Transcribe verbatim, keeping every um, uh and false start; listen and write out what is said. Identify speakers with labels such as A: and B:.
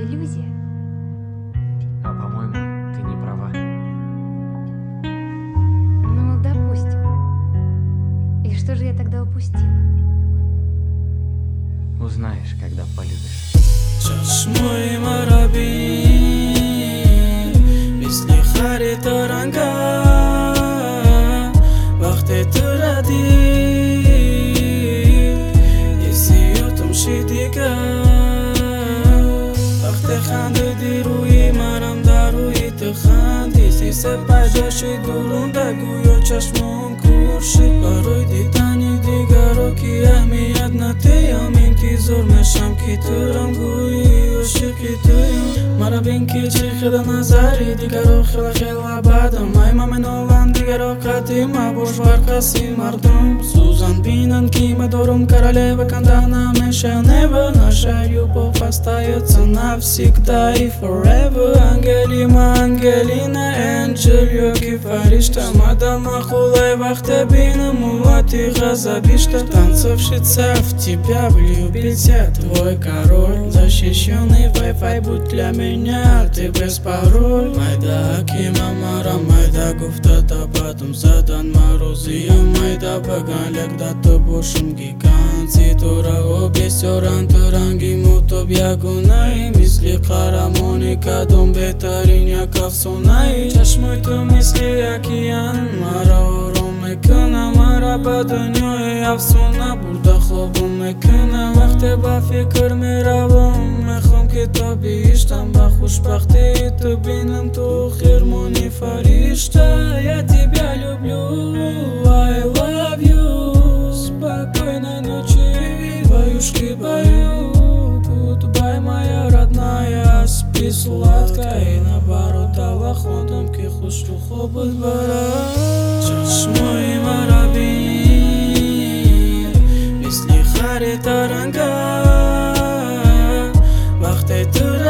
A: иллюзия.
B: А по-моему, ты не права.
A: Ну, допустим. И что же я тогда упустила?
B: Узнаешь, когда полюбишь.
C: چشمای مرا بین مثل خرید رنگا وقتی تو را دید حسیاتم شدیگه وقتی خندیدی روی مرم در روی تو خندی سیسه پیدا شد دورونده گویا چشمام کور شد برای دیدنی دیگرو که اهمیت ندیم انتظار میشم که تو رم گویی عاشقی تویم مرا بین که چی خدا نظری دیگرو خیلی خیلی بدم ای من اولم دیگرو قدیم باش برکسی مردم سوزن بینن که ما دارم королева кандана میشه never наша любовь остается навсегда и forever ангелима ангелина энджел yoki фаришта мадам ахулай вахте бинам мулати газабишта танцовщица в тебя влюбился твой король защищенный Wi-Fi будь для меня ты без пароль майда акима мара майда гуфта табатум задан марузия майда багалек дато бошум гиганти тора обесёран туранги мутоб ягунай мисли қарамони кадом бетарин як афсонай чашмой ту мисли океан мара ором мекунам мара ба дунёи афсона бурда хобум мекунам вақте ба фикр меравам мехом ки то биштам ба хушбахти ту бинам ту хирмони фаришта я тебя люблю I love you спокойной ночи баюшки баю goodbye моя родная спи сладко и наоборот Аллах ходом ки хуш ту хобот бара чашмои мара бин мисли харита ранга вақте ту